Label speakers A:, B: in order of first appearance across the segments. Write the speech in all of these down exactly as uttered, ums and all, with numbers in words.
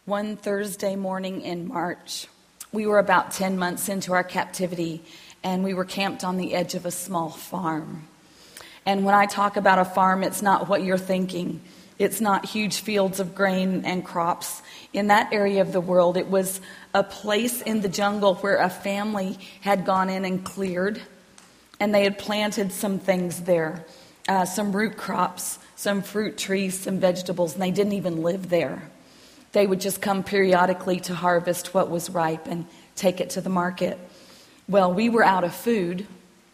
A: One Thursday morning in March, we were about ten months into our captivity, and we were camped on the edge of a small farm. And when I talk about a farm, it's not what you're thinking. It's not huge fields of grain and crops. In that area of the world, it was a place in the jungle where a family had gone in and cleared, and they had planted some things there, uh, some root crops, some fruit trees, some vegetables, and they didn't even live there. They would just come periodically to harvest what was ripe and take it to the market. Well, we were out of food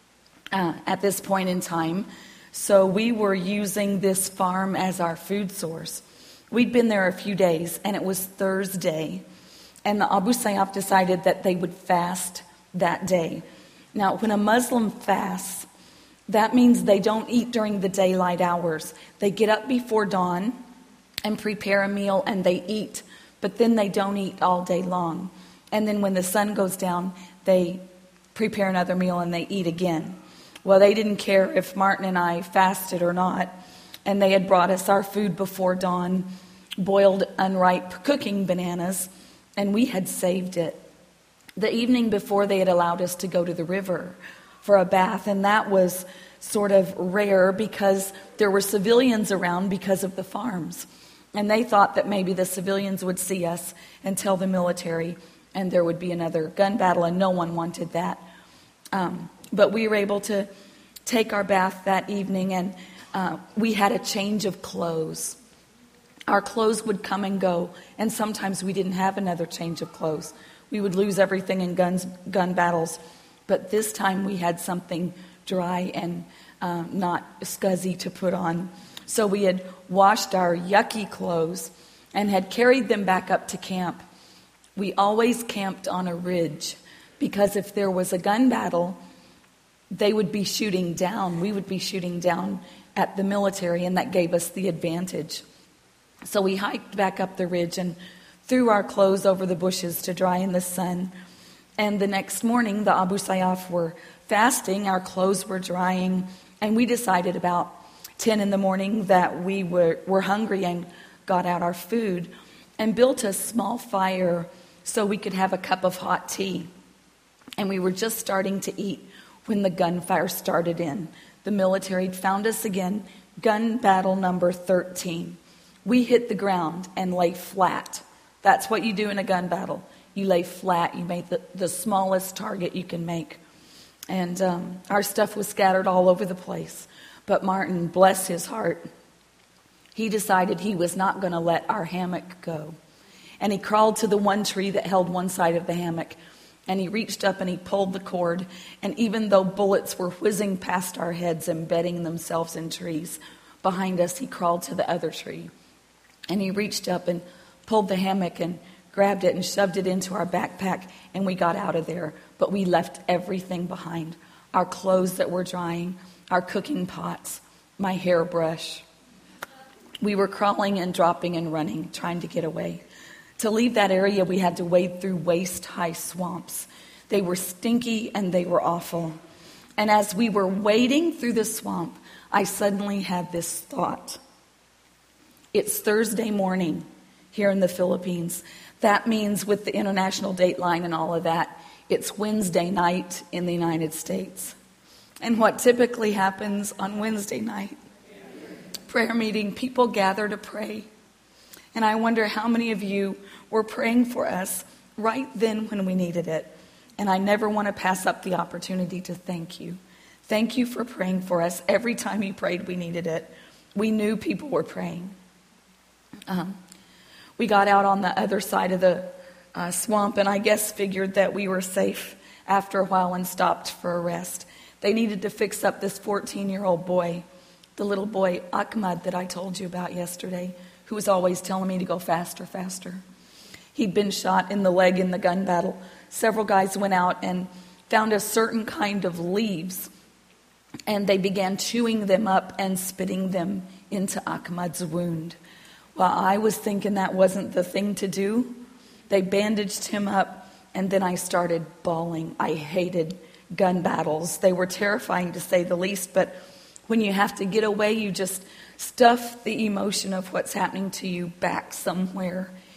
A: uh, at this point in time, so we were using this farm as our food source. We'd been there a few days, and it was Thursday, and the Abu Sayyaf decided that they would fast that day. Now, when a Muslim fasts, that means they don't eat during the daylight hours. They get up before dawn and prepare a meal, and they eat, but then they don't eat all day long. And then when the sun goes down, they prepare another meal and they eat again. Well, they didn't care if Martin and I fasted or not, and they had brought us our food before dawn, boiled unripe cooking bananas, and we had saved it. The evening before, they had allowed us to go to the river for a bath, and that was sort of rare because there were civilians around because of the farms. And they thought that maybe the civilians would see us and tell the military, and there would be another gun battle, and no one wanted that. Um, but we were able to take our bath that evening, and uh, we had a change of clothes. Our clothes would come and go, and sometimes we didn't have another change of clothes. We would lose everything in guns, gun battles, but this time we had something dry and uh, not scuzzy to put on. So we had washed our yucky clothes and had carried them back up to camp. We always camped on a ridge because if there was a gun battle, they would be shooting down. We would be shooting down at the military, and that gave us the advantage. So we hiked back up the ridge and threw our clothes over the bushes to dry in the sun. And the next morning, the Abu Sayyaf were fasting. Our clothes were drying, and we decided about ten in the morning that we were, were hungry and got out our food and built a small fire so we could have a cup of hot tea. And we were just starting to eat when the gunfire started in. The military found us again, gun battle number thirteen. We hit the ground and lay flat. That's what you do in a gun battle. You lay flat. You make the, the smallest target you can make. And um, our stuff was scattered all over the place. But Martin, bless his heart, he decided he was not going to let our hammock go. And he crawled to the one tree that held one side of the hammock. And he reached up and he pulled the cord. And even though bullets were whizzing past our heads, embedding themselves in trees behind us, he crawled to the other tree. And he reached up and pulled the hammock and grabbed it and shoved it into our backpack. And we got out of there. But we left everything behind. Our clothes that were drying, our cooking pots, my hairbrush. We were crawling and dropping and running, trying to get away. To leave that area, we had to wade through waist-high swamps. They were stinky and they were awful. And as we were wading through the swamp, I suddenly had this thought. It's Thursday morning here in the Philippines. That means with the international dateline and all of that, it's Wednesday night in the United States. And what typically happens on Wednesday night, prayer meeting, people gather to pray. And I wonder how many of you were praying for us right then when we needed it. And I never want to pass up the opportunity to thank you. Thank you for praying for us. Every time you prayed, we needed it. We knew people were praying. Um, we got out on the other side of the uh, swamp, and I guess figured that we were safe after a while and stopped for a rest. They needed to fix up this fourteen-year-old boy, the little boy Ahmad that I told you about yesterday, who was always telling me to go faster, faster. He'd been shot in the leg in the gun battle. Several guys went out and found a certain kind of leaves, and they began chewing them up and spitting them into Ahmad's wound. Well, I was thinking that wasn't the thing to do. They bandaged him up, and then I started bawling. I hated gun battles. They were terrifying to say the least, but when you have to get away, you just stuff the emotion of what's happening to you back somewhere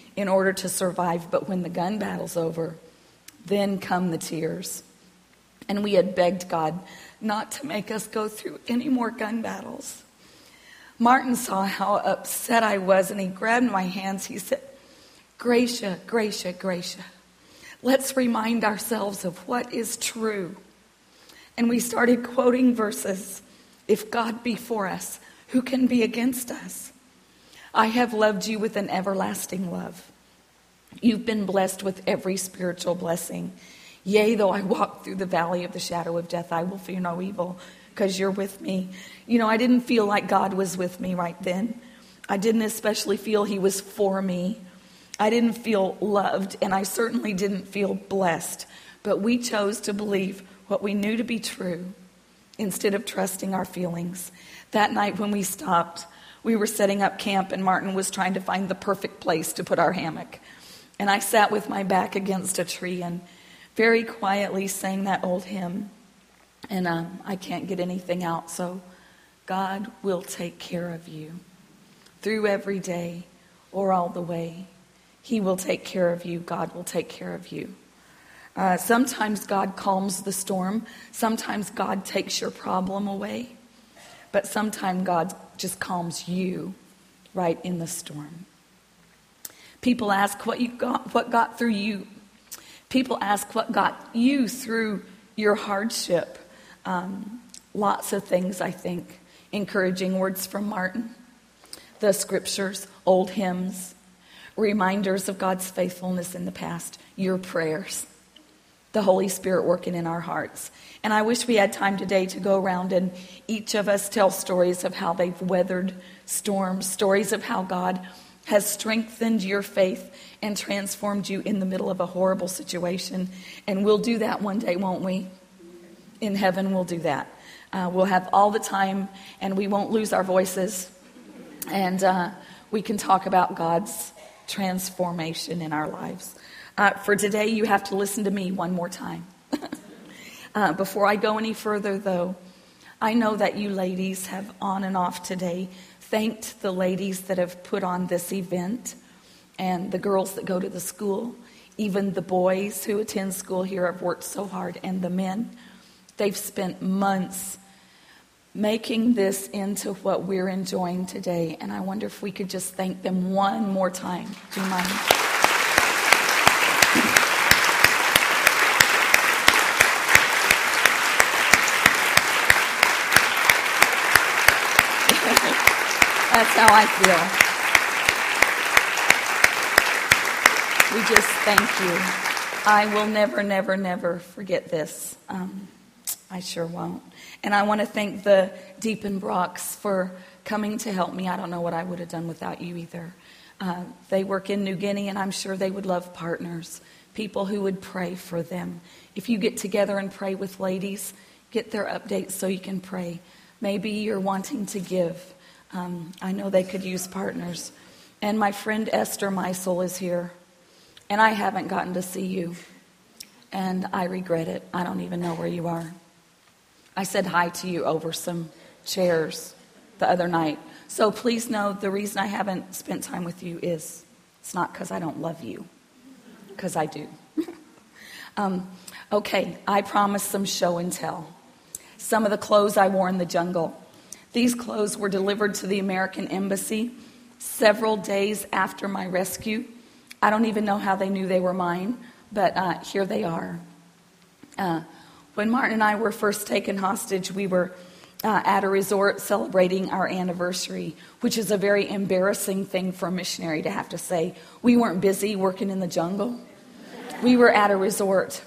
A: in order to survive. But when the gun battle's over, then come the tears. And we had begged God not to make us go through any more gun battles. Martin saw how upset I was, and he grabbed my hands. He said, Gracia, Gracia, Gracia, let's remind ourselves of what is true. And we started quoting verses. If God be for us, who can be against us? I have loved you with an everlasting love. You've been blessed with every spiritual blessing. Yea, though I walk through the valley of the shadow of death, I will fear no evil, because you're with me. You know, I didn't feel like God was with me right then. I didn't especially feel he was for me. I didn't feel loved, and I certainly didn't feel blessed. But we chose to believe what we knew to be true instead of trusting our feelings. That night when we stopped, we were setting up camp, and Martin was trying to find the perfect place to put our hammock. And I sat with my back against a tree and very quietly sang that old hymn. And um, I can't get anything out, so God will take care of you. Through every day or all the way, he will take care of you. God will take care of you. Uh, sometimes God calms the storm. Sometimes God takes your problem away. But sometimes God just calms you right in the storm. People ask what you got, what got through you. People ask what got you through your hardship. Um, lots of things, I think. Encouraging words from Martin. The scriptures, old hymns, reminders of God's faithfulness in the past, your prayers, the Holy Spirit working in our hearts. And I wish we had time today to go around and each of us tell stories of how they've weathered storms, stories of how God has strengthened your faith and transformed you in the middle of a horrible situation. And we'll do that one day, won't we? In heaven, we'll do that. Uh, we'll have all the time, and we won't lose our voices. And uh, we can talk about God's transformation in our lives. Uh, for today, you have to listen to me one more time. uh, before I go any further, though, I know that you ladies have on and off today thanked the ladies that have put on this event and the girls that go to the school, even the boys who attend school here have worked so hard, and the men. They've spent months making this into what we're enjoying today, and I wonder if we could just thank them one more time. Do you mind? That's how I feel. We just thank you. I will never, never, never forget this. Um, I sure won't. And I want to thank the Diepenbrocks for coming to help me. I don't know what I would have done without you either. Uh, they work in New Guinea, and I'm sure they would love partners, people who would pray for them. If you get together and pray with ladies, get their updates so you can pray. Maybe you're wanting to give. Um, I know they could use partners. And my friend Esther Meisel is here, and I haven't gotten to see you. And I regret it. I don't even know where you are. I said hi to you over some chairs the other night. So please know the reason I haven't spent time with you is it's not because I don't love you, because I do. um, okay, I promised some show and tell. Some of the clothes I wore in the jungle. These clothes were delivered to the American Embassy several days after my rescue. I don't even know how they knew they were mine, but uh, here they are. Uh, when Martin and I were first taken hostage, we were uh, at a resort celebrating our anniversary, which is a very embarrassing thing for a missionary to have to say. We weren't busy working in the jungle. We were at a resort.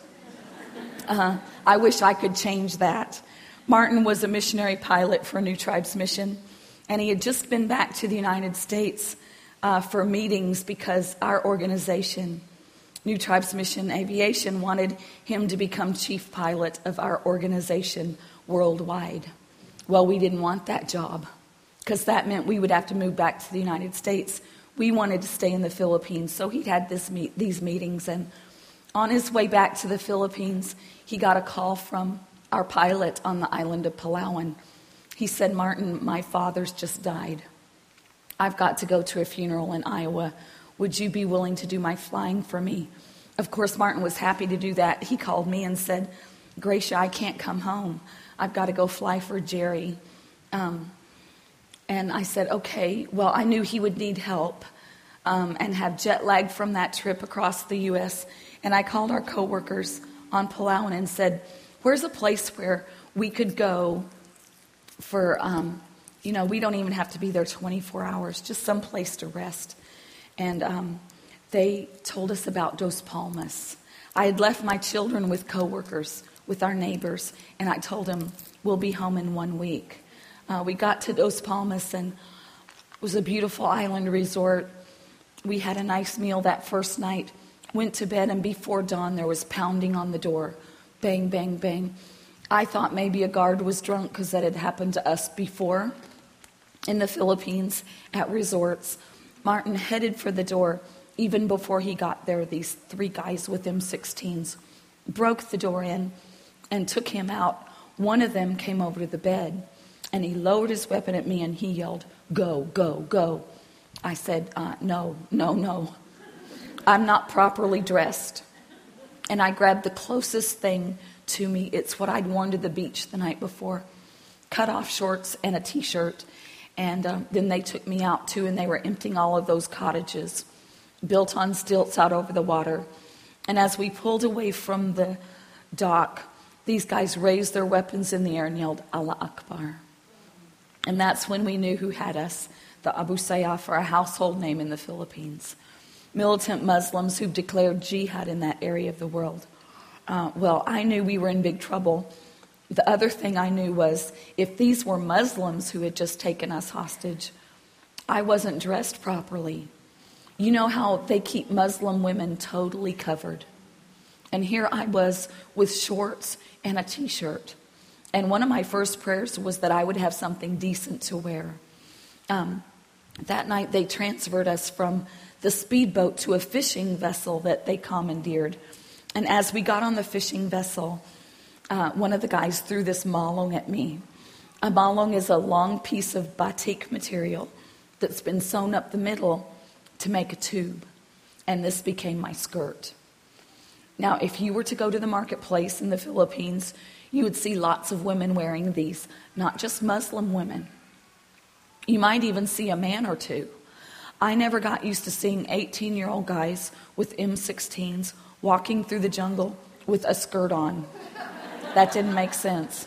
A: Uh, I wish I could change that. Martin was a missionary pilot for New Tribes Mission, and he had just been back to the United States uh, for meetings because our organization, New Tribes Mission Aviation, wanted him to become chief pilot of our organization worldwide. Well, we didn't want that job because that meant we would have to move back to the United States. We wanted to stay in the Philippines, so he'd had this meet, these meetings, and on his way back to the Philippines, he got a call from our pilot on the island of Palawan. He said, "Martin, my father's just died. I've got to go to a funeral in Iowa. Would you be willing to do my flying for me? Of course, Martin was happy to do that. He called me and said, Gracia, I can't come home. I've got to go fly for Jerry. Um, and I said, okay. Well, I knew he would need help um, and have jet lag from that trip across the U S And I called our coworkers on Palauan and said, where's a place where we could go for, um, you know, we don't even have to be there twenty-four hours, just some place to rest. And um, they told us about Dos Palmas. I had left my children with coworkers, with our neighbors, and I told them, we'll be home in one week. Uh, we got to Dos Palmas, and it was a beautiful island resort. We had a nice meal that first night, went to bed, and before dawn there was pounding on the door. Bang, bang, bang. I thought maybe a guard was drunk because that had happened to us before in the Philippines at resorts. Martin headed for the door. Even before he got there, these three guys with M sixteens broke the door in and took him out. One of them came over to the bed, and he lowered his weapon at me, and he yelled, go, go, go. I said, uh, no, no, no. I'm not properly dressed. And I grabbed the closest thing to me. It's what I'd worn to the beach the night before. Cut-off shorts and a T-shirt. And um, then they took me out, too, and they were emptying all of those cottages built on stilts out over the water. And as we pulled away from the dock, these guys raised their weapons in the air and yelled, Allah Akbar. And that's when we knew who had us. The Abu Sayyaf are a household name in the Philippines. Militant Muslims who've declared jihad in that area of the world. Uh, well, I knew we were in big trouble. The other thing I knew was if these were Muslims who had just taken us hostage, I wasn't dressed properly. You know how they keep Muslim women totally covered. And here I was with shorts and a T-shirt. And one of my first prayers was that I would have something decent to wear. Um, that night they transferred us from the speedboat to a fishing vessel that they commandeered. And as we got on the fishing vessel, uh, one of the guys threw this malong at me. A malong is a long piece of batik material that's been sewn up the middle to make a tube. And this became my skirt. Now, if you were to go to the marketplace in the Philippines, you would see lots of women wearing these, not just Muslim women. You might even see a man or two. I never got used to seeing eighteen-year-old guys with M sixteens walking through the jungle with a skirt on. That didn't make sense.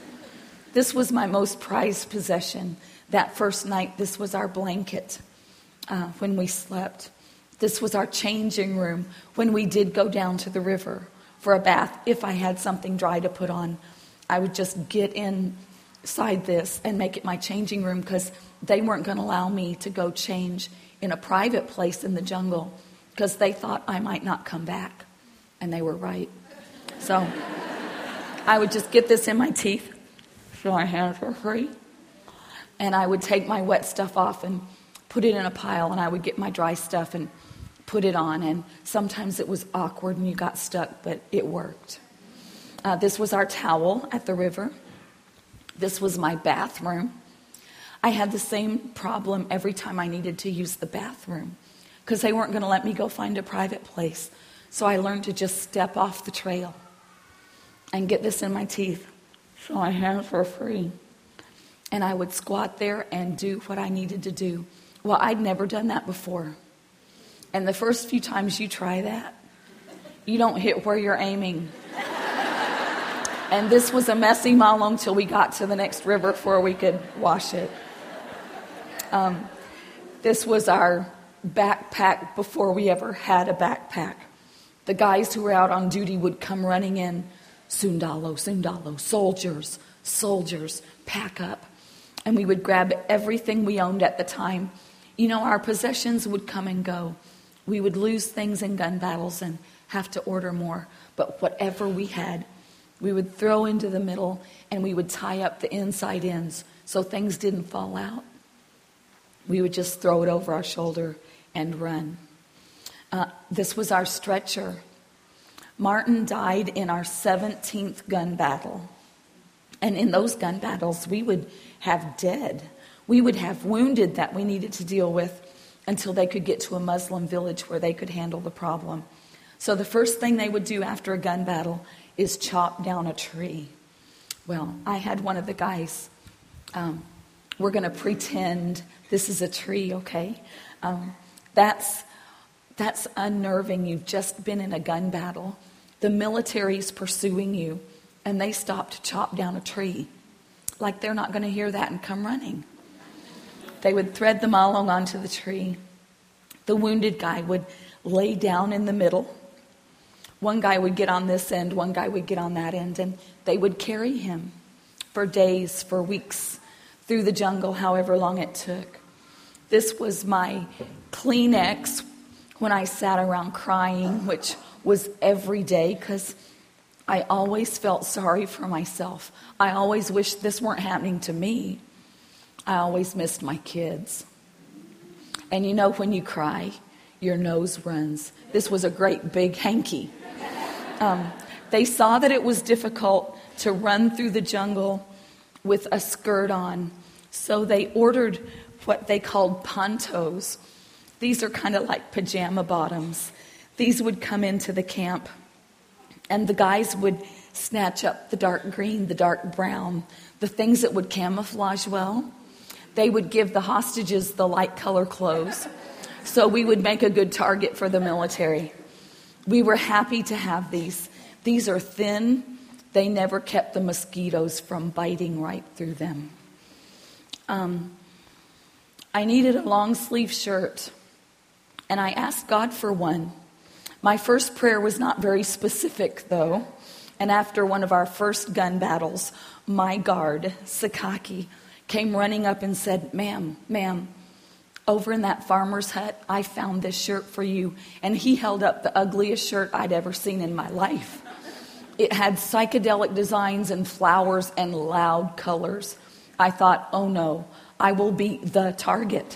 A: This was my most prized possession. That first night, this was our blanket uh, when we slept. This was our changing room when we did go down to the river for a bath. If I had something dry to put on, I would just get inside this and make it my changing room because they weren't going to allow me to go change in a private place in the jungle because they thought I might not come back. And they were right. So I would just get this in my teeth so my hands were free. And I would take my wet stuff off and put it in a pile, and I would get my dry stuff and put it on. And sometimes it was awkward and you got stuck, but it worked. Uh, this was our towel at the river. This was my bathroom. I had the same problem every time I needed to use the bathroom because they weren't going to let me go find a private place. So I learned to just step off the trail and get this in my teeth so my hands were free. And I would squat there and do what I needed to do. Well, I'd never done that before. And the first few times you try that, you don't hit where you're aiming. And this was a messy malong till we got to the next river before we could wash it. Um, this was our backpack before we ever had a backpack. The guys who were out on duty would come running in, sundalo, sundalo, soldiers, soldiers, pack up. And we would grab everything we owned at the time. You know, our possessions would come and go. We would lose things in gun battles and have to order more. But whatever we had, we would throw into the middle and we would tie up the inside ends so things didn't fall out. We would just throw it over our shoulder and run. Uh, this was our stretcher. Martin died in our seventeenth gun battle. And in those gun battles, we would have dead. We would have wounded that we needed to deal with. until they could get to a Muslim village where they could handle the problem. So the first thing they would do after a gun battle is chop down a tree. Well, I had one of the guys, um, we're going to pretend this is a tree, okay? Um, that's, that's unnerving. You've just been in a gun battle. The military's pursuing you, and they stop to chop down a tree. Like they're not going to hear that and come running. They would thread them all along onto the tree. The wounded guy would lay down in the middle. One guy would get on this end, one guy would get on that end, and they would carry him for days, for weeks, through the jungle, however long it took. This was my Kleenex when I sat around crying, which was every day, because I always felt sorry for myself. I always wished this weren't happening to me. I always missed my kids. And you know, when you cry, your nose runs. This was a great big hanky. Um, they saw that it was difficult to run through the jungle with a skirt on, so they ordered what they called ponchos. These are kind of like pajama bottoms. These would come into the camp, and the guys would snatch up the dark green, the dark brown, the things that would camouflage well. They would give the hostages the light color clothes, so we would make a good target for the military. We were happy to have these. These are thin. They never kept the mosquitoes from biting right through them. Um, I needed a long sleeve shirt, and I asked God for one. My first prayer was not very specific, though. And after one of our first gun battles, my guard, Sakaki, came running up and said, ma'am, ma'am, over in that farmer's hut, I found this shirt for you. And he held up the ugliest shirt I'd ever seen in my life. It had psychedelic designs and flowers and loud colors. I thought, oh no, I will be the target.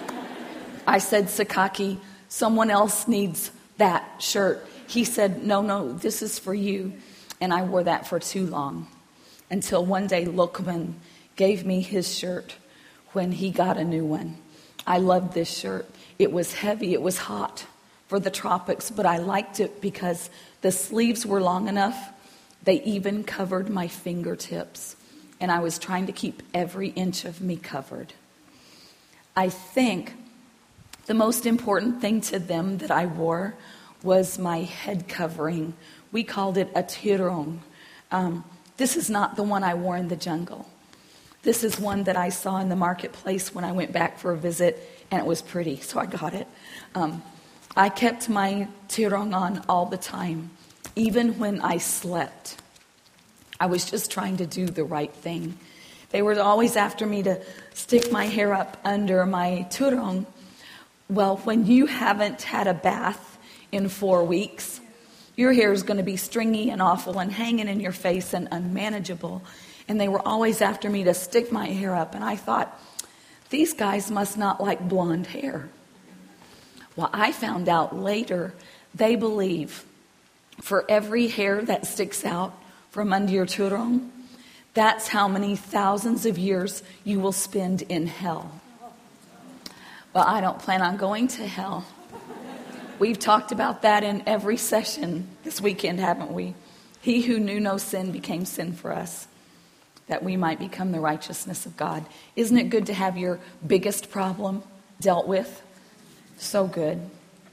A: I said, Sakaki, someone else needs that shirt. He said, no, no, this is for you. And I wore that for too long, until one day Lokman gave me his shirt when he got a new one. I loved this shirt. It was heavy, it was hot for the tropics, but I liked it because the sleeves were long enough. They even covered my fingertips, and I was trying to keep every inch of me covered. I think the most important thing to them that I wore was my head covering. We called it a tirong. Um, this is not the one I wore in the jungle. This is one that I saw in the marketplace when I went back for a visit, and it was pretty, so I got it. Um, I kept my tirong on all the time, even when I slept. I was just trying to do the right thing. They were always after me to stick my hair up under my tirong. Well, when you haven't had a bath in four weeks, your hair is going to be stringy and awful and hanging in your face and unmanageable. And they were always after me to stick my hair up. And I thought, these guys must not like blonde hair. Well, I found out later, they believe for every hair that sticks out from under your tirong, that's how many thousands of years you will spend in hell. Well, I don't plan on going to hell. We've talked about that in every session this weekend, haven't we? He who knew no sin became sin for us, that we might become the righteousness of God. Isn't it good to have your biggest problem dealt with? So good.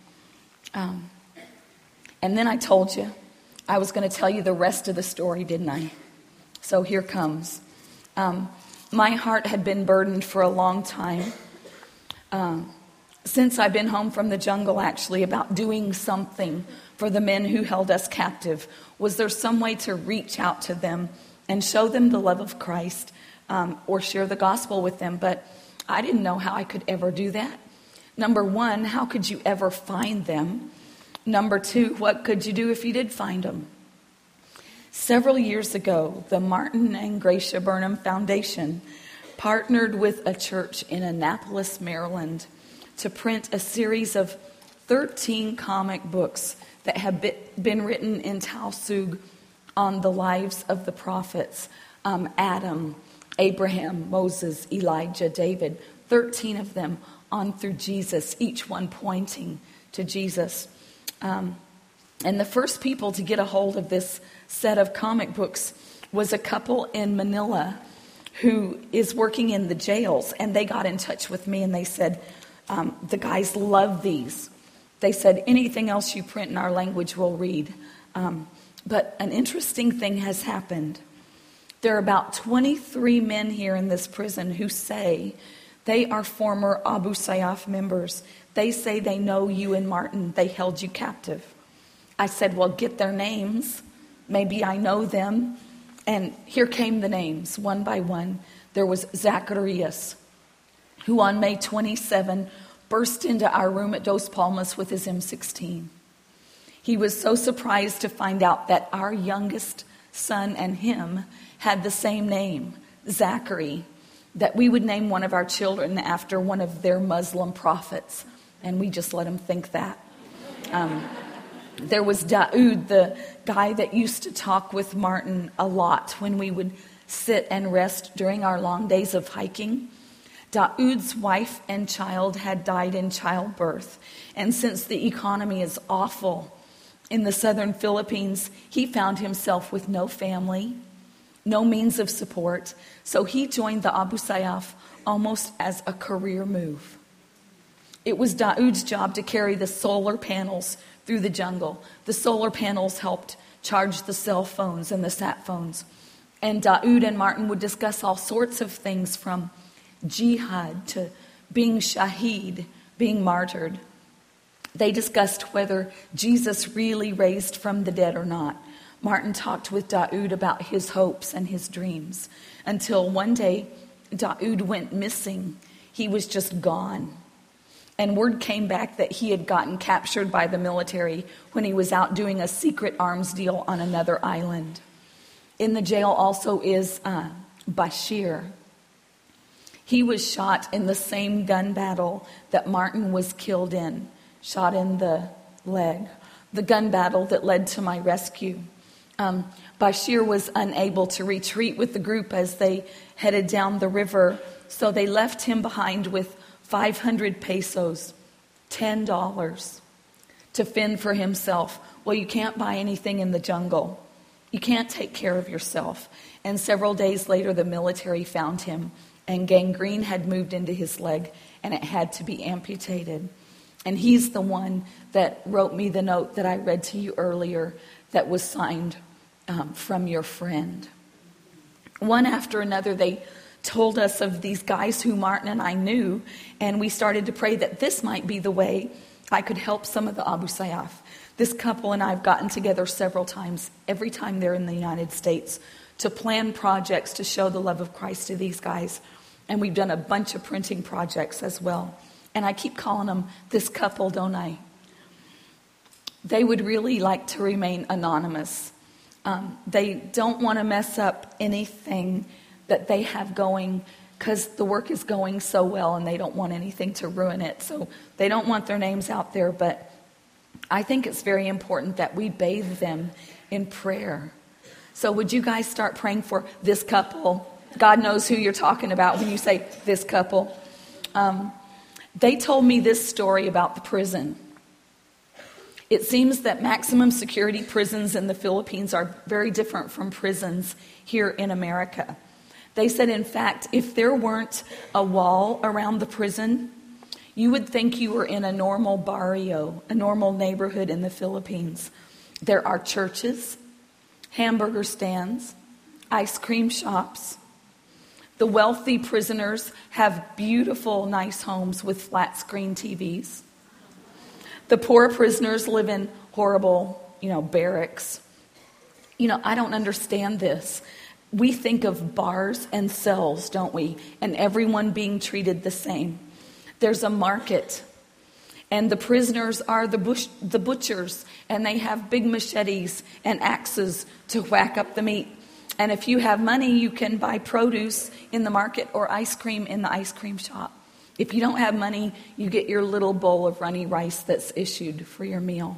A: Um, and then I told you, I was going to tell you the rest of the story, didn't I? So here comes. Um, my heart had been burdened for a long time. Um, since I've been home from the jungle, actually, about doing something for the men who held us captive. Was there some way to reach out to them and show them the love of Christ, um, or share the gospel with them? But I didn't know how I could ever do that. Number one, how could you ever find them? Number two, what could you do if you did find them? Several years ago, the Martin and Gracia Burnham Foundation partnered with a church in Annapolis, Maryland, to print a series of thirteen comic books that have been written in Tausug on the lives of the prophets, um, Adam, Abraham, Moses, Elijah, David, thirteen of them, on through Jesus, each one pointing to Jesus. Um, and the first people to get a hold of this set of comic books was a couple in Manila who is working in the jails. And they got in touch with me and they said, um, the guys love these. They said, anything else you print in our language we'll read. Um, but an interesting thing has happened. There are about twenty-three men here in this prison who say they are former Abu Sayyaf members. They say they know you and Martin. They held you captive. I said, well, get their names. Maybe I know them. And here came the names, one by one. There was Zacharias, who on May twenty-seventh burst into our room at Dos Palmas with his M sixteen. He was so surprised to find out that our youngest son and him had the same name, Zachary, that we would name one of our children after one of their Muslim prophets. And we just let him think that. Um, there was Daoud, the guy that used to talk with Martin a lot when we would sit and rest during our long days of hiking. Daoud's wife and child had died in childbirth. And since the economy is awful in the southern Philippines, he found himself with no family, no means of support. So he joined the Abu Sayyaf almost as a career move. It was Daoud's job to carry the solar panels through the jungle. The solar panels helped charge the cell phones and the sat phones. And Daoud and Martin would discuss all sorts of things from jihad to being shaheed, being martyred. They discussed whether Jesus really raised from the dead or not. Martin talked with Daoud about his hopes and his dreams until one day Daoud went missing. He was just gone. And word came back that he had gotten captured by the military when he was out doing a secret arms deal on another island. In the jail also is uh, Bashir. He was shot in the same gun battle that Martin was killed in, shot in the leg, the gun battle that led to my rescue. Um, Bashir was unable to retreat with the group as they headed down the river, so they left him behind with five hundred pesos, ten dollars, to fend for himself. Well, you can't buy anything in the jungle. You can't take care of yourself. And several days later, the military found him, and gangrene had moved into his leg, and it had to be amputated. And he's the one that wrote me the note that I read to you earlier that was signed um, from your friend. One after another, they told us of these guys who Martin and I knew, and we started to pray that this might be the way I could help some of the Abu Sayyaf. This couple and I have gotten together several times, every time they're in the United States, to plan projects to show the love of Christ to these guys. And we've done a bunch of printing projects as well. And I keep calling them this couple, don't I? They would really like to remain anonymous. Um, they don't want to mess up anything that they have going because the work is going so well and they don't want anything to ruin it. So they don't want their names out there, but I think it's very important that we bathe them in prayer. So would you guys start praying for this couple? God knows who you're talking about when you say this couple. Um, they told me this story about the prison. It seems that maximum security prisons in the Philippines are very different from prisons here in America. They said, in fact, if there weren't a wall around the prison, you would think you were in a normal barrio, a normal neighborhood in the Philippines. There are churches, hamburger stands, ice cream shops. The wealthy prisoners have beautiful, nice homes with flat screen T Vs. The poor prisoners live in horrible, you know, barracks. You know, I don't understand this. We think of bars and cells, don't we? And everyone being treated the same. There's a market. And the prisoners are the, bush, the butchers. And they have big machetes and axes to whack up the meat. And if you have money, you can buy produce in the market or ice cream in the ice cream shop. If you don't have money, you get your little bowl of runny rice that's issued for your meal.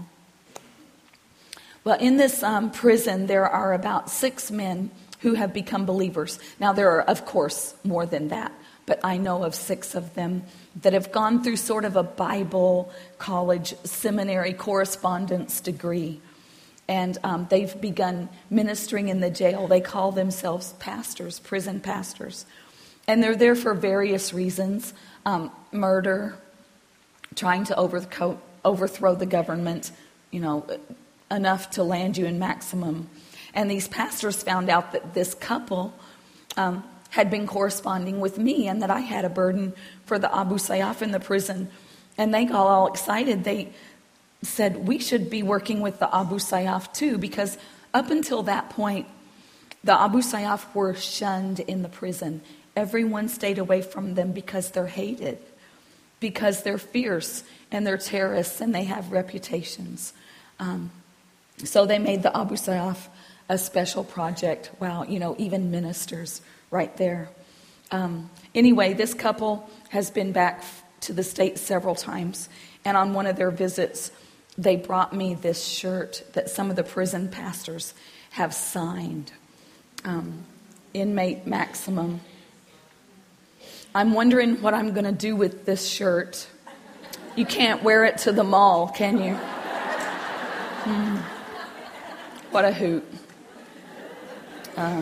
A: Well, in this um, prison, there are about six men who have become believers. Now, there are, of course, more than that. but I know of six of them that have gone through sort of a Bible college seminary correspondence degree. And um, they've begun ministering in the jail. They call themselves pastors, prison pastors. And they're there for various reasons. Um, murder, trying to overthrow, overthrow the government, you know, enough to land you in maximum. And these pastors found out that this couple um, had been corresponding with me and that I had a burden for the Abu Sayyaf in the prison. And they got all excited. They said, we should be working with the Abu Sayyaf too, because up until that point, the Abu Sayyaf were shunned in the prison. Everyone stayed away from them because they're hated, because they're fierce and they're terrorists and they have reputations. Um, so they made the Abu Sayyaf a special project. Wow, you know, even ministers right there. Um, anyway, this couple has been back to the States several times, and on one of their visits, they brought me this shirt that some of the prison pastors have signed. Um, Inmate Maximum. I'm wondering what I'm going to do with this shirt. You can't wear it to the mall, can you? Mm. What a hoot. Uh,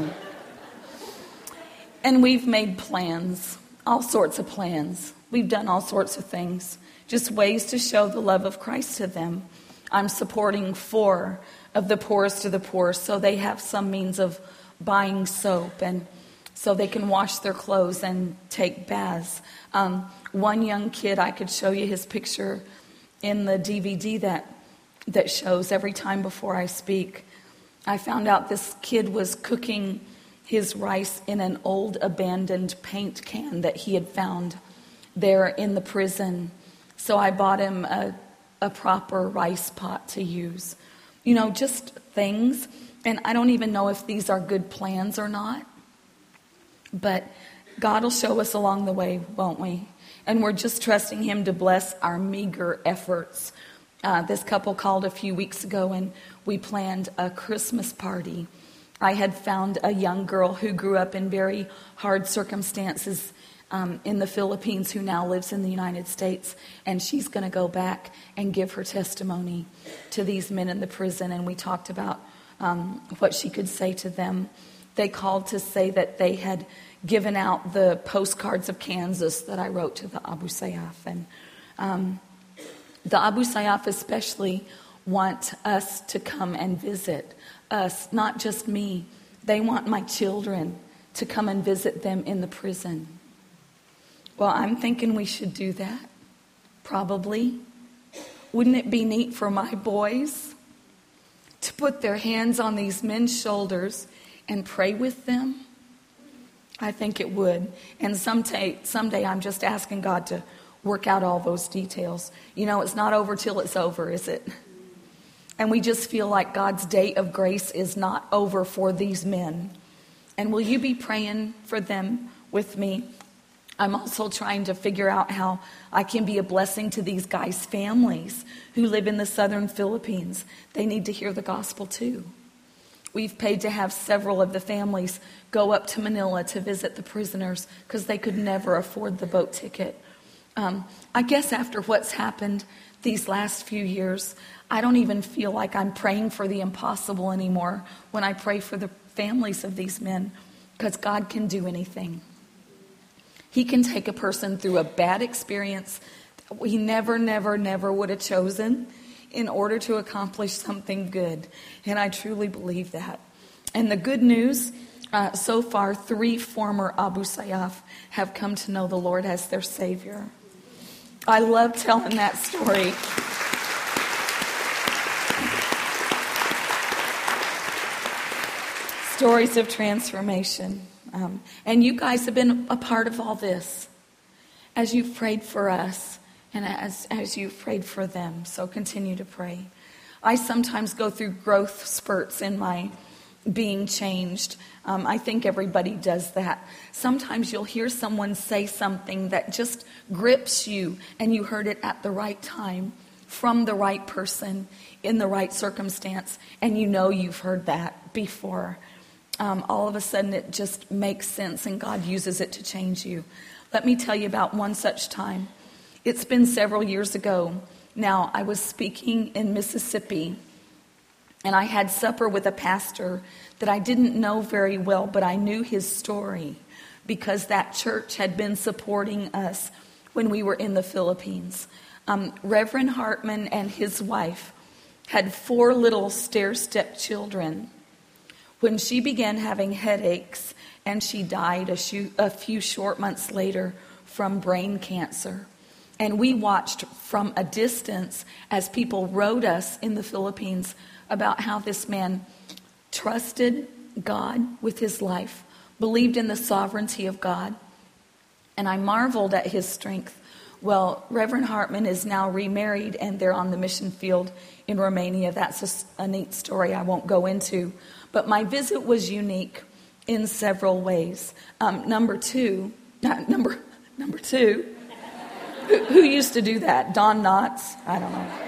A: and we've made plans, all sorts of plans. We've done all sorts of things, just ways to show the love of Christ to them. I'm supporting four of the poorest of the poor so they have some means of buying soap and so they can wash their clothes and take baths. Um, one young kid, I could show you his picture in the D V D that that shows every time before I speak. I found out this kid was cooking his rice in an old abandoned paint can that he had found there in the prison. So I bought him a, a proper rice pot to use. You know, just things. And I don't even know if these are good plans or not. But God will show us along the way, won't we? And we're just trusting Him to bless our meager efforts. Uh, this couple called a few weeks ago and we planned a Christmas party. I had found a young girl who grew up in very hard circumstances um, in the Philippines who now lives in the United States. And she's going to go back and give her testimony to these men in the prison. And we talked about um, what she could say to them. They called to say that they had given out the postcards of Kansas that I wrote to the Abu Sayyaf. And um, the Abu Sayyaf especially want us to come and visit us, not just me. They want my children to come and visit them in the prison. Well, I'm thinking we should do that. Probably. Wouldn't it be neat for my boys to put their hands on these men's shoulders and pray with them? I think it would. And someday, someday I'm just asking God to work out all those details. You know, it's not over till it's over, is it? And we just feel like God's day of grace is not over for these men. And will you be praying for them with me? I'm also trying to figure out how I can be a blessing to these guys' families who live in the southern Philippines. They need to hear the gospel too. We've paid to have several of the families go up to Manila to visit the prisoners because they could never afford the boat ticket. Um, I guess after what's happened these last few years, I don't even feel like I'm praying for the impossible anymore when I pray for the families of these men, because God can do anything. He can take a person through a bad experience that we never, never, never would have chosen in order to accomplish something good. And I truly believe that. And the good news, uh, so far, three former Abu Sayyaf have come to know the Lord as their Savior. I love telling that story. Stories of transformation. Um, and you guys have been a part of all this as you've prayed for us and as, as you've prayed for them. So continue to pray. I sometimes go through growth spurts in my being changed. Um, I think everybody does that. Sometimes you'll hear someone say something that just grips you and you heard it at the right time from the right person in the right circumstance, and you know you've heard that before. Um, all of a sudden it just makes sense and God uses it to change you. Let me tell you about one such time. It's been several years ago. Now, I was speaking in Mississippi, and I had supper with a pastor that I didn't know very well, but I knew his story because that church had been supporting us when we were in the Philippines. Um, Reverend Hartman and his wife had four little stair-step children when she began having headaches, and she died a, sh- a few short months later from brain cancer. And we watched from a distance as people wrote us in the Philippines about how this man trusted God with his life, believed in the sovereignty of God, and I marveled at his strength. Well, Reverend Hartman is now remarried, and they're on the mission field in Romania. That's a, a neat story I won't go into. But my visit was unique in several ways. Um, number two, not number number two, who, who used to do that? Don Knotts? I don't know.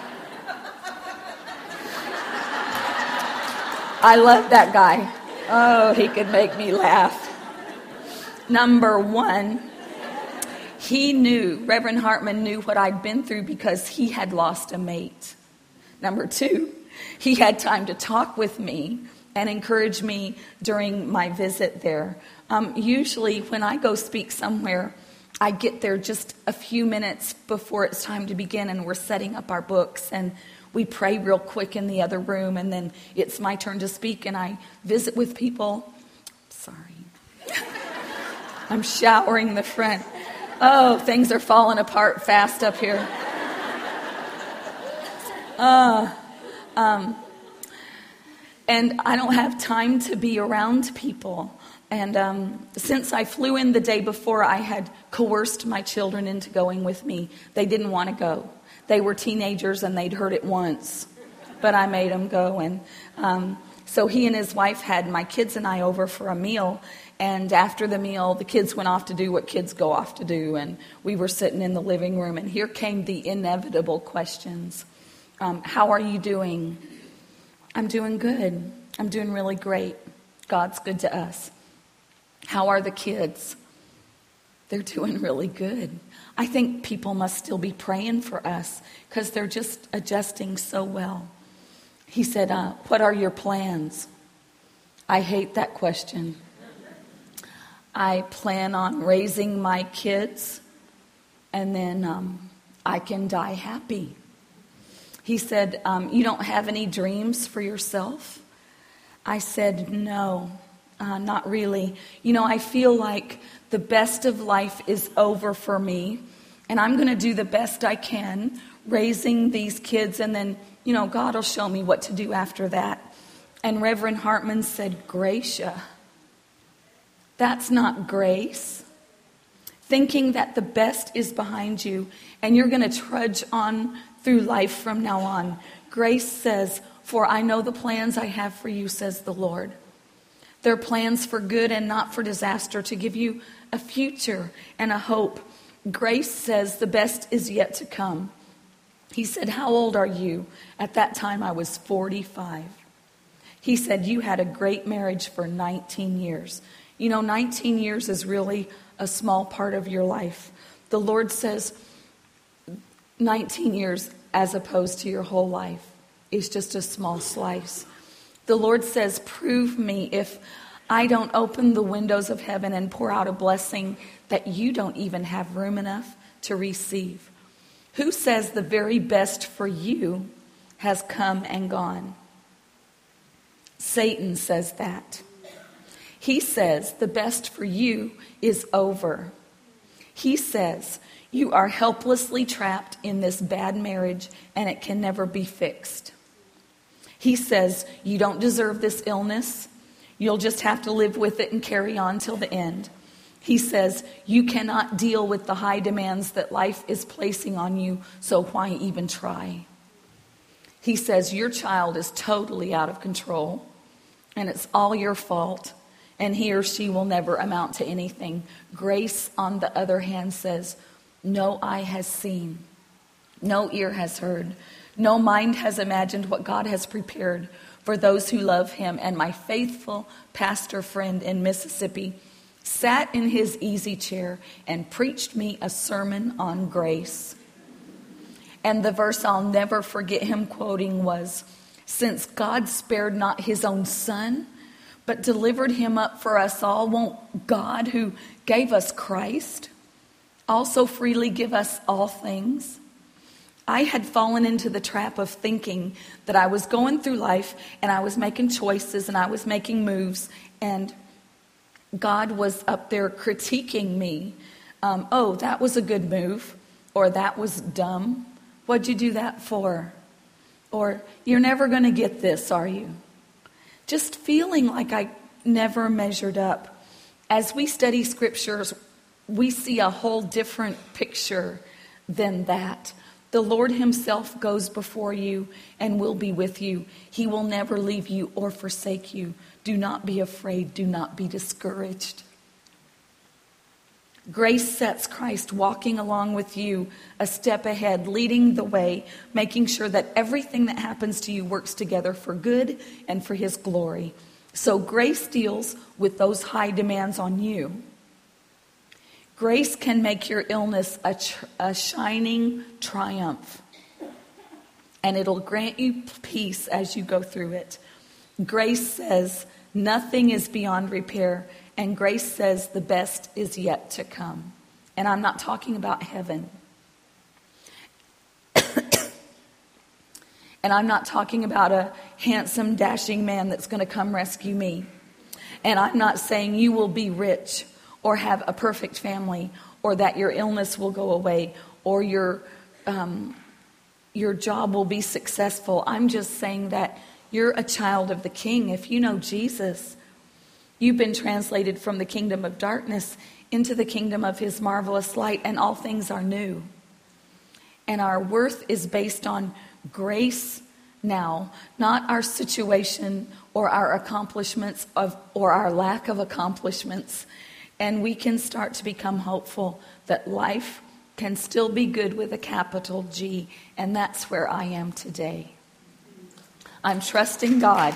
A: I love that guy. Oh, he could make me laugh. Number one, he knew, Reverend Hartman knew what I'd been through because he had lost a mate. Number two, he had time to talk with me and encourage me during my visit there. Um, usually when I go speak somewhere, I get there just a few minutes before it's time to begin, and we're setting up our books, and we pray real quick in the other room, and then it's my turn to speak, and I visit with people. Sorry. I'm showering the front. Oh, things are falling apart fast up here. Uh, um, and I don't have time to be around people. And um, since I flew in the day before, I had coerced my children into going with me. They didn't want to go. They were teenagers and they'd heard it once, but I made them go. And um, so he and his wife had my kids and I over for a meal. And after the meal, the kids went off to do what kids go off to do. And we were sitting in the living room, and here came the inevitable questions. Um, how are you doing? I'm doing good. I'm doing really great. God's good to us. How are the kids? They're doing really good. I think people must still be praying for us because they're just adjusting so well. He said, uh, what are your plans? I hate that question. I plan on raising my kids, and then um, I can die happy. He said, um, you don't have any dreams for yourself? I said, no. Uh, not really. You know, I feel like the best of life is over for me, and I'm going to do the best I can raising these kids, and then, you know, God will show me what to do after that. And Reverend Hartman said, Gracia, that's not grace. Thinking that the best is behind you, and you're going to trudge on through life from now on. Grace says, for I know the plans I have for you, says the Lord. They're plans for good and not for disaster, to give you a future and a hope. Grace says the best is yet to come. He said, how old are you? At that time, I was forty-five. He said, you had a great marriage for nineteen years. You know, nineteen years is really a small part of your life. The Lord says nineteen years as opposed to your whole life is just a small slice. The Lord says, prove me if I don't open the windows of heaven and pour out a blessing that you don't even have room enough to receive. Who says the very best for you has come and gone? Satan says that. He says the best for you is over. He says you are helplessly trapped in this bad marriage and it can never be fixed. He says you don't deserve this illness. You'll just have to live with it and carry on till the end. He says you cannot deal with the high demands that life is placing on you, so why even try? He says your child is totally out of control and it's all your fault, and he or she will never amount to anything. Grace, on the other hand, says no eye has seen, no ear has heard, no mind has imagined what God has prepared for those who love him. And my faithful pastor friend in Mississippi sat in his easy chair, and preached me a sermon on grace. And the verse I'll never forget him quoting was, "Since God spared not his own son, but delivered him up for us all, won't God, who gave us Christ, also freely give us all things?" I had fallen into the trap of thinking that I was going through life and I was making choices and I was making moves, and God was up there critiquing me. Um, oh, that was a good move, or that was dumb. What'd you do that for? Or, you're never going to get this, are you? Just feeling like I never measured up. As we study scriptures, we see a whole different picture than that. The Lord himself goes before you and will be with you. He will never leave you or forsake you. Do not be afraid. Do not be discouraged. Grace sets Christ walking along with you, a step ahead, leading the way, making sure that everything that happens to you works together for good and for his glory. So grace deals with those high demands on you. Grace can make your illness a, tr- a shining triumph, and it'll grant you peace as you go through it. Grace says nothing is beyond repair, and grace says the best is yet to come. And I'm not talking about heaven. And I'm not talking about a handsome, dashing man that's going to come rescue me. And I'm not saying you will be rich or have a perfect family, or that your illness will go away, or your um, your job will be successful. I'm just saying that you're a child of the King. If you know Jesus, you've been translated from the kingdom of darkness into the kingdom of his marvelous light, and all things are new. And our worth is based on grace now, not our situation or our accomplishments of, or our lack of accomplishments. And we can start to become hopeful that life can still be good with a capital G. And that's where I am today. I'm trusting God.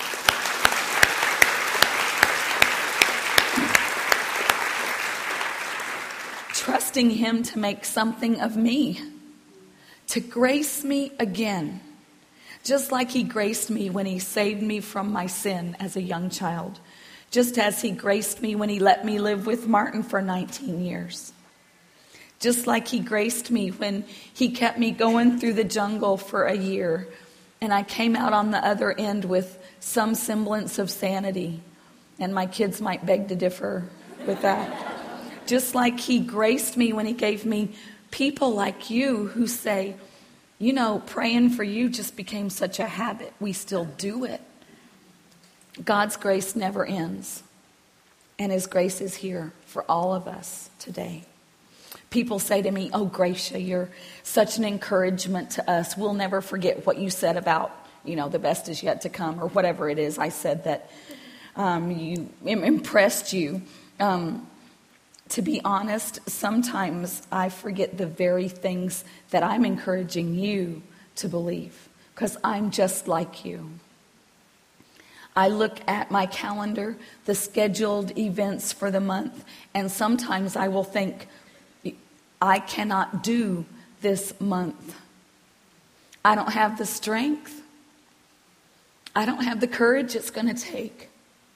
A: Trusting him to make something of me, to grace me again, just like he graced me when he saved me from my sin as a young child, just as he graced me when he let me live with Martin for nineteen years, just like he graced me when he kept me going through the jungle for a year and I came out on the other end with some semblance of sanity. And my kids might beg to differ with that. Just like he graced me when he gave me people like you who say, you know, praying for you just became such a habit. We still do it. God's grace never ends. And his grace is here for all of us today. People say to me, oh, Gracia, you're such an encouragement to us. We'll never forget what you said about, you know, the best is yet to come, or whatever it is I said that um, you impressed you. Um, to be honest, sometimes I forget the very things that I'm encouraging you to believe, because I'm just like you. I look at my calendar, the scheduled events for the month, and sometimes I will think, I cannot do this month. I don't have the strength. I don't have the courage it's going to take.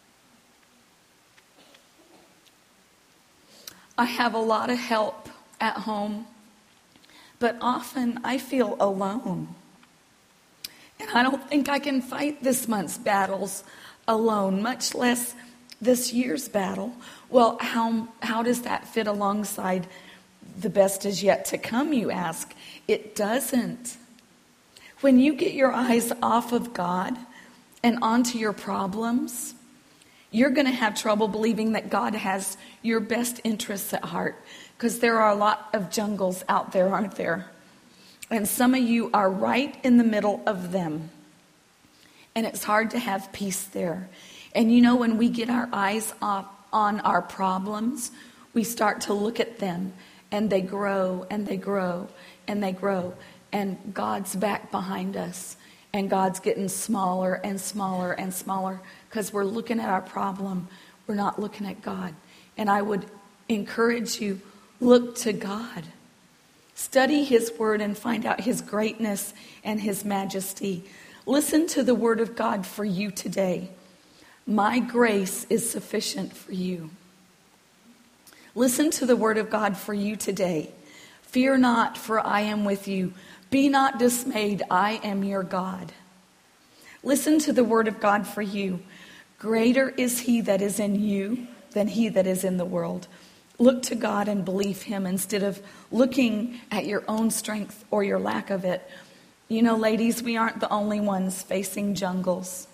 A: I have a lot of help at home, but often I feel alone. And I don't think I can fight this month's battles alone, much less this year's battle. Well, how how does that fit alongside the best is yet to come, you ask? It doesn't. When you get your eyes off of God and onto your problems, you're going to have trouble believing that God has your best interests at heart, because there are a lot of jungles out there, aren't there? And some of you are right in the middle of them. And it's hard to have peace there. And you know, when we get our eyes off on our problems, we start to look at them, and they grow and they grow and they grow. And God's back behind us. And God's getting smaller and smaller and smaller, because we're looking at our problem. We're not looking at God. And I would encourage you, look to God. Study his word and find out his greatness and his majesty. Listen to the word of God for you today. My grace is sufficient for you. Listen to the word of God for you today. Fear not, for I am with you. Be not dismayed, I am your God. Listen to the word of God for you. Greater is he that is in you than he that is in the world. Look to God and believe him instead of looking at your own strength or your lack of it. You know, ladies, we aren't the only ones facing jungles.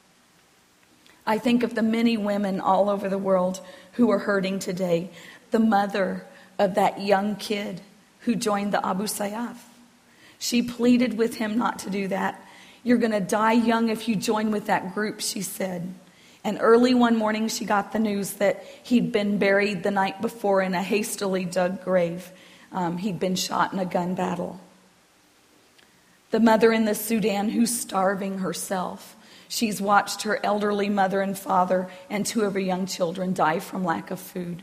A: I think of the many women all over the world who are hurting today. The mother of that young kid who joined the Abu Sayyaf. She pleaded with him not to do that. You're going to die young if you join with that group, she said. And early one morning she got the news that he'd been buried the night before in a hastily dug grave. Um, he'd been shot in a gun battle. The mother in the Sudan who's starving herself. She's watched her elderly mother and father and two of her young children die from lack of food.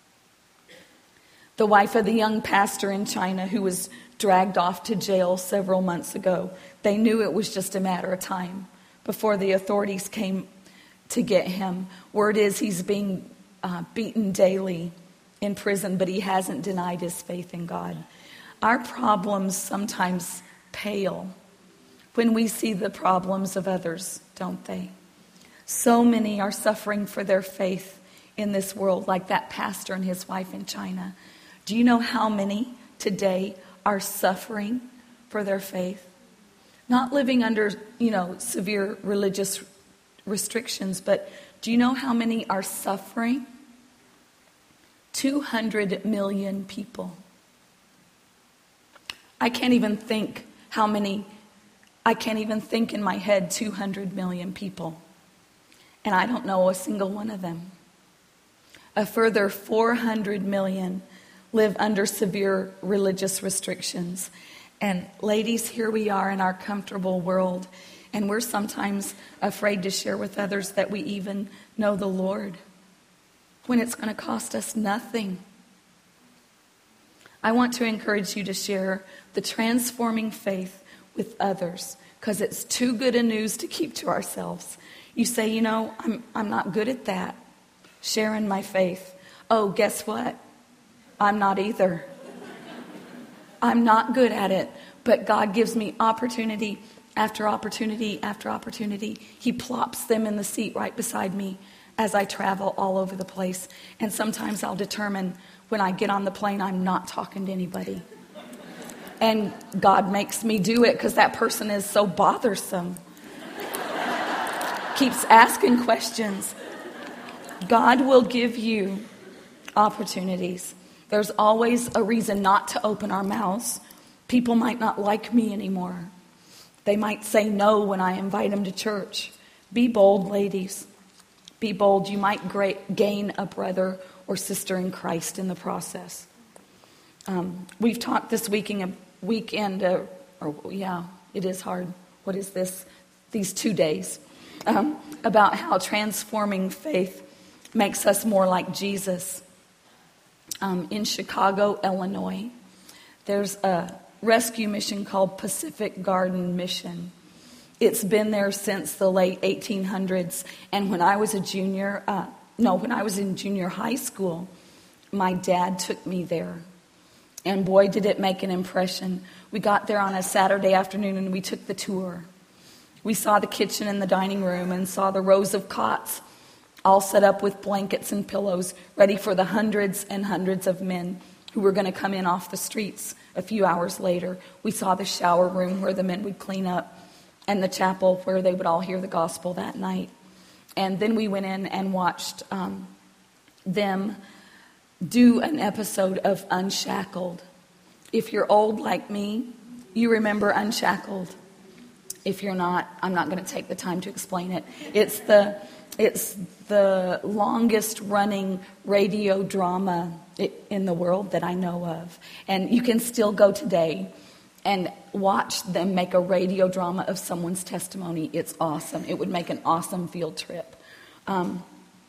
A: The wife of the young pastor in China who was dragged off to jail several months ago. They knew it was just a matter of time before the authorities came to get him. Word is he's being uh, beaten daily in prison, but he hasn't denied his faith in God. Our problems sometimes pale when we see the problems of others, don't they? So many are suffering for their faith in this world, like that pastor and his wife in China. Do you know how many today are suffering for their faith? Not living under, you know, severe religious restrictions, but do you know how many are suffering? two hundred million people. I can't even think how many, I can't even think in my head two hundred million people. And I don't know a single one of them. A further four hundred million live under severe religious restrictions. And ladies, here we are in our comfortable world, and we're sometimes afraid to share with others that we even know the Lord, when it's going to cost us nothing. I want to encourage you to share the transforming faith with others, because it's too good a news to keep to ourselves. You say, you know, I'm I'm not good at that, sharing my faith. Oh, guess what? I'm not either. I'm not good at it, but God gives me opportunity after opportunity after opportunity. He plops them in the seat right beside me as I travel all over the place. And sometimes I'll determine when I get on the plane, I'm not talking to anybody. And God makes me do it because that person is so bothersome. Keeps asking questions. God will give you opportunities. There's always a reason not to open our mouths. People might not like me anymore. They might say no when I invite them to church. Be bold, ladies. Be bold. You might great, gain a brother or sister in Christ in the process. Um, we've talked this weekend, weekend uh, or yeah, it is hard. What is this? These two days. Um, about how transforming faith makes us more like Jesus. Um, in Chicago, Illinois, there's a rescue mission called Pacific Garden Mission. It's been there since the late eighteen hundreds. And when I was a junior, uh, no, when I was in junior high school, my dad took me there. And boy, did it make an impression. We got there on a Saturday afternoon and we took the tour. We saw the kitchen and the dining room and saw the rows of cots all set up with blankets and pillows, ready for the hundreds and hundreds of men who were going to come in off the streets a few hours later. We saw the shower room where the men would clean up, and the chapel where they would all hear the gospel that night. And then we went in and watched um, them do an episode of Unshackled. If you're old like me, you remember Unshackled. If you're not, I'm not going to take the time to explain it. It's the it's the longest running radio drama in the world that I know of. And you can still go today and watch them make a radio drama of someone's testimony. It's awesome. It would make an awesome field trip. Um,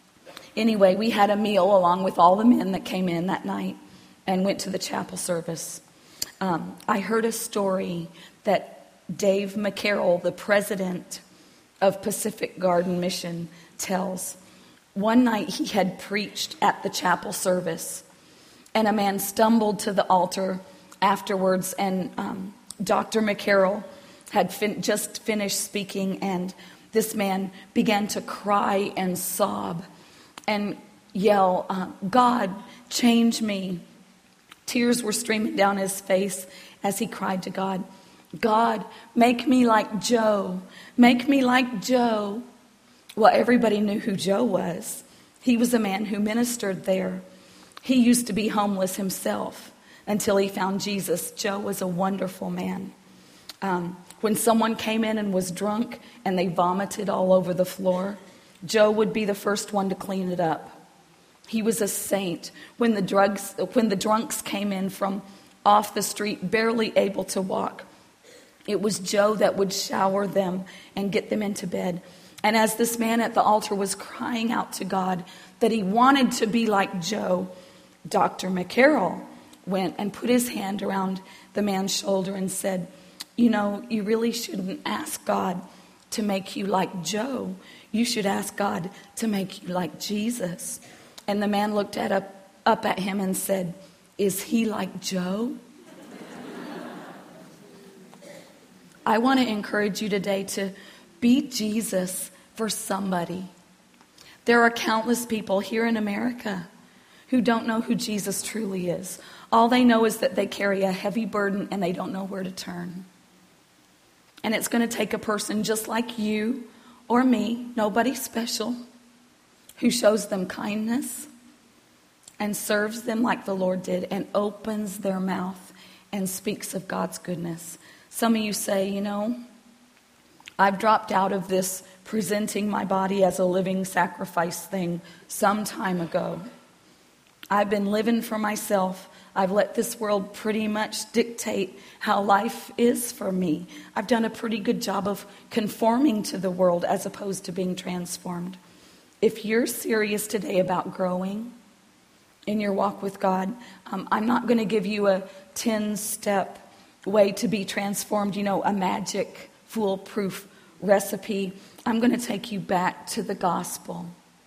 A: Anyway, we had a meal along with all the men that came in that night and went to the chapel service. Um, I heard a story that Dave McCarroll, the president of Pacific Garden Mission, tells. One night he had preached at the chapel service, and a man stumbled to the altar afterwards, and um, Doctor McCarroll had fin- just finished speaking, and this man began to cry and sob and yell, uh, "God, change me." Tears were streaming down his face as he cried to God, "God, make me like Joe. Make me like Joe." Well, everybody knew who Joe was. He was a man who ministered there. He used to be homeless himself until he found Jesus. Joe was a wonderful man. Um, when someone came in and was drunk and they vomited all over the floor, Joe would be the first one to clean it up. He was a saint. When the drugs, when the drunks came in from off the street, barely able to walk, it was Joe that would shower them and get them into bed. And as this man at the altar was crying out to God that he wanted to be like Joe, Doctor McCarroll went and put his hand around the man's shoulder and said, "You know, you really shouldn't ask God to make you like Joe. You should ask God to make you like Jesus." And the man looked at up, up at him and said, "Is he like Joe?" I want to encourage you today to be Jesus for somebody. There are countless people here in America who don't know who Jesus truly is. All they know is that they carry a heavy burden and they don't know where to turn. And it's going to take a person just like you or me, nobody special, who shows them kindness and serves them like the Lord did and opens their mouth and speaks of God's goodness. Some of you say, you know, I've dropped out of this presenting my body as a living sacrifice thing some time ago. I've been living for myself. I've let this world pretty much dictate how life is for me. I've done a pretty good job of conforming to the world as opposed to being transformed. If you're serious today about growing in your walk with God, um, I'm not going to give you a ten-step way to be transformed, you know, a magic, foolproof recipe. I'm going to take you back to the gospel.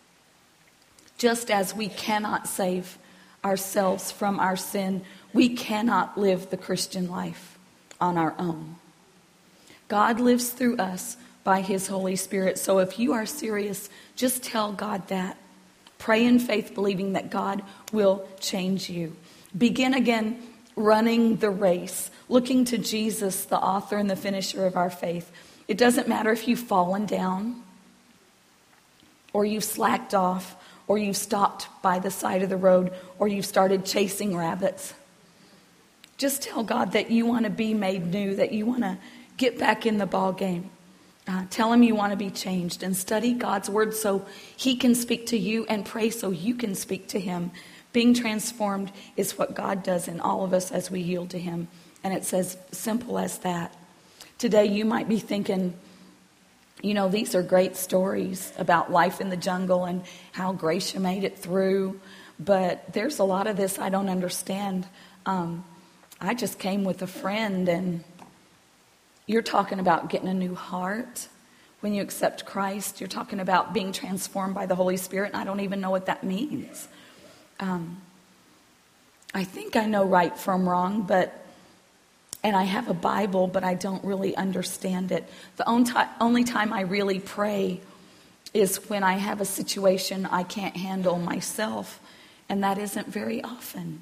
A: Just as we cannot save ourselves from our sin, we cannot live the Christian life on our own. God lives through us by His Holy Spirit. So if you are serious, just tell God that. Pray in faith, believing that God will change you. Begin again running the race, looking to Jesus, the author and the finisher of our faith. It doesn't matter if you've fallen down, or you've slacked off, or you've stopped by the side of the road, or you've started chasing rabbits. Just tell God that you want to be made new, that you want to get back in the ball game. Uh, tell Him you want to be changed, and study God's word so He can speak to you, and pray so you can speak to Him. Being transformed is what God does in all of us as we yield to Him. And it's as simple as that. Today you might be thinking, you know, these are great stories about life in the jungle and how Gracia made it through. But there's a lot of this I don't understand. Um, I just came with a friend, and you're talking about getting a new heart. When you accept Christ, you're talking about being transformed by the Holy Spirit, and I don't even know what that means. Um, I think I know right from wrong, but and I have a Bible, but I don't really understand it. The only time I really pray is when I have a situation I can't handle myself, and that isn't very often.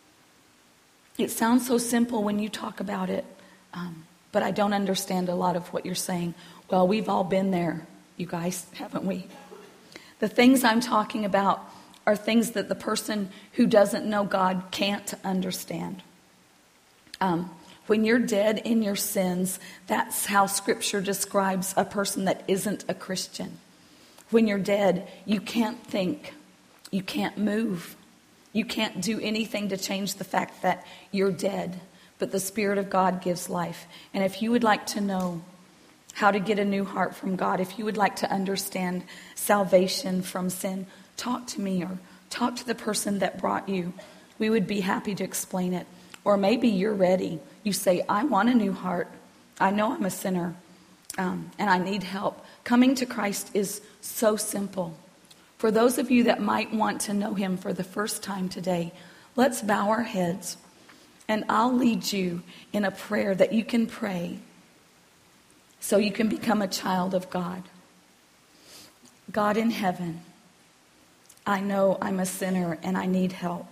A: It sounds so simple when you talk about it, um, but I don't understand a lot of what you're saying. Well, we've all been there, you guys, haven't we? The things I'm talking about are things that the person who doesn't know God can't understand. Um, when you're dead in your sins, that's how Scripture describes a person that isn't a Christian. When you're dead, you can't think, you can't move, you can't do anything to change the fact that you're dead. But the Spirit of God gives life. And if you would like to know how to get a new heart from God, if you would like to understand salvation from sin, talk to me or talk to the person that brought you. We would be happy to explain it. Or maybe you're ready. You say, I want a new heart. I know I'm a sinner um, and I need help. Coming to Christ is so simple. For those of you that might want to know him for the first time today, let's bow our heads and I'll lead you in a prayer that you can pray so you can become a child of God. God in heaven, I know I'm a sinner and I need help.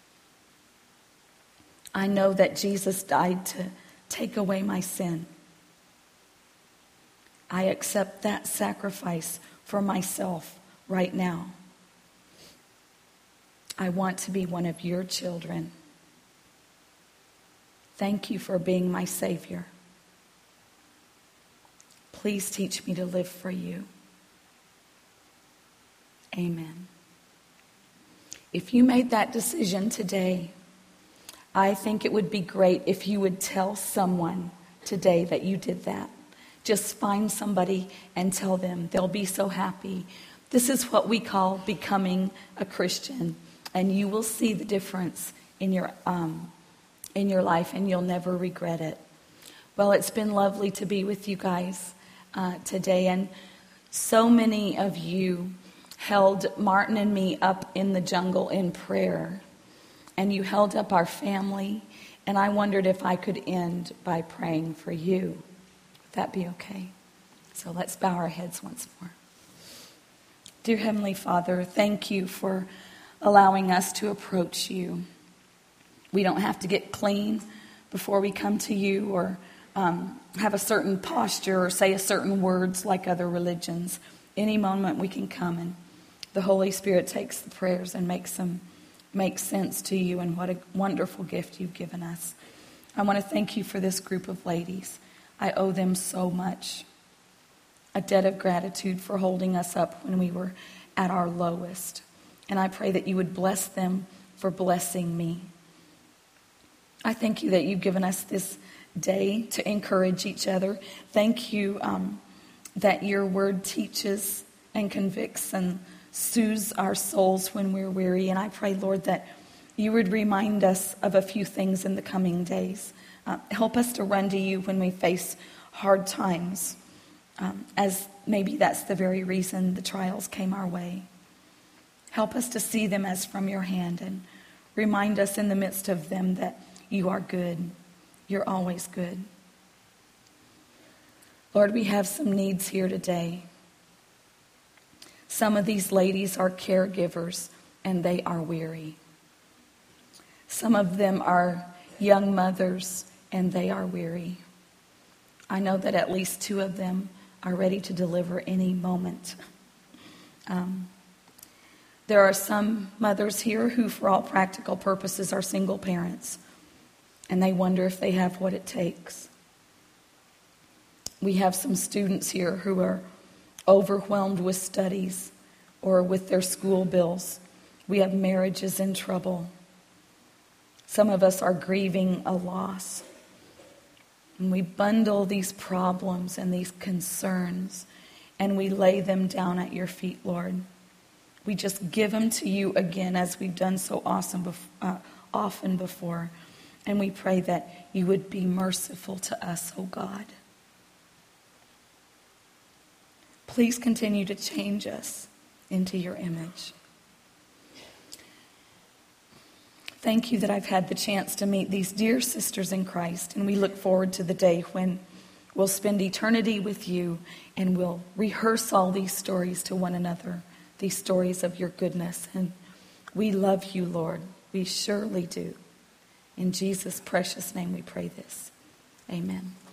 A: I know that Jesus died to take away my sin. I accept that sacrifice for myself right now. I want to be one of your children. Thank you for being my Savior. Please teach me to live for you. Amen. If you made that decision today, I think it would be great if you would tell someone today that you did that. Just find somebody and tell them. They'll be so happy. This is what we call becoming a Christian. And you will see the difference in your um, in your life, and you'll never regret it. Well, it's been lovely to be with you guys uh, today. And so many of you held Martin and me up in the jungle in prayer. And you held up our family. And I wondered if I could end by praying for you. Would that be okay? So let's bow our heads once more. Dear Heavenly Father, thank you for allowing us to approach you. We don't have to get clean before we come to you or um, have a certain posture or say a certain words like other religions. Any moment we can come and the Holy Spirit takes the prayers and makes them make sense to you, and what a wonderful gift you've given us. I want to thank you for this group of ladies. I owe them so much. A debt of gratitude for holding us up when we were at our lowest. And I pray that you would bless them for blessing me. I thank you that you've given us this day to encourage each other. Thank you um, that your word teaches and convicts and soothes our souls when we're weary. And I pray, Lord, that you would remind us of a few things in the coming days. Uh, help us to run to you when we face hard times, um, as maybe that's the very reason the trials came our way. Help us to see them as from your hand, and remind us in the midst of them that you are good. You're always good. Lord, we have some needs here today. Some of these ladies are caregivers and they are weary. Some of them are young mothers and they are weary. I know that at least two of them are ready to deliver any moment. Um, there are some mothers here who, for all practical purposes, are single parents, and they wonder if they have what it takes. We have some students here who are overwhelmed with studies or with their school bills. We have marriages in trouble. Some of us are grieving a loss. And we bundle these problems and these concerns and we lay them down at your feet, Lord. We just give them to you again, as we've done so awesome bef- uh, often before. And we pray that you would be merciful to us, oh God. Please continue to change us into your image. Thank you that I've had the chance to meet these dear sisters in Christ, and we look forward to the day when we'll spend eternity with you and we'll rehearse all these stories to one another, these stories of your goodness. And we love you, Lord. We surely do. In Jesus' precious name we pray this. Amen.